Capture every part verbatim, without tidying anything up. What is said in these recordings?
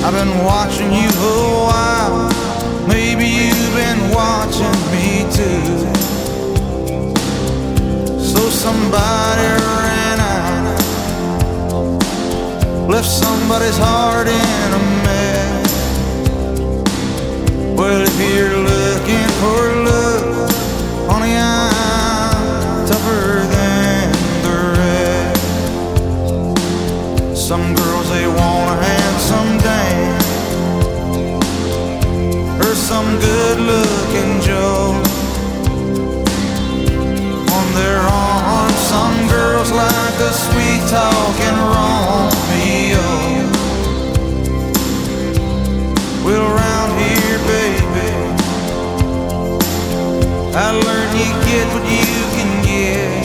I've been watching you a while. Maybe you've been watching me too. So somebody ran out, left somebody's heart in a mess. Well, if you're looking for love, honey, I'm tougher than the rest. Some girls, they want a handsome dame or some good-looking Joe on their arm. Some girls like a sweet-talking Romeo. Well, around here, baby, I learned you get what you can get.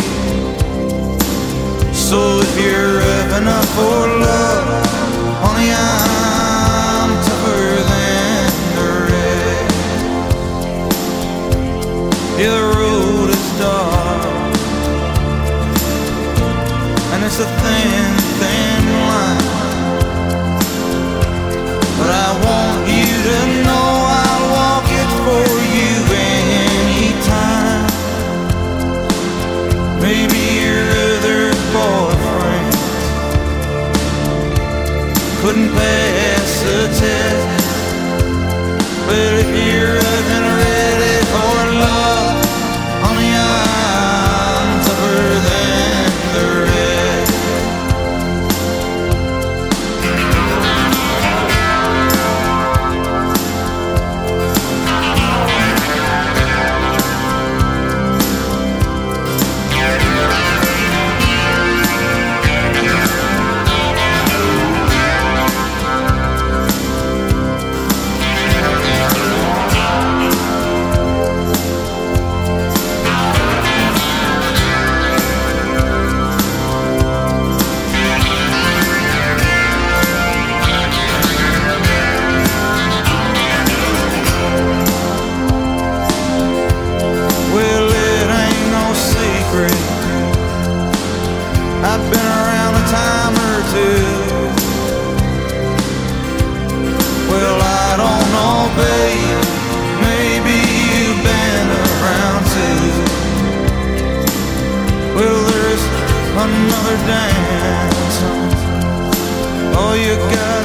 So if you're up enough for love, honey, I'm tougher than the rest. Yeah, the road is dark, and it's a thin, thin line, but I want you to know I'll walk it for you anytime. Maybe your other boyfriend couldn't pass the test, but if you're up and ready for love, honey, I'm tougher than the rest. I've been around a time or two. Well, I don't know, babe, maybe you've been around too. Well, there's another dance. All you got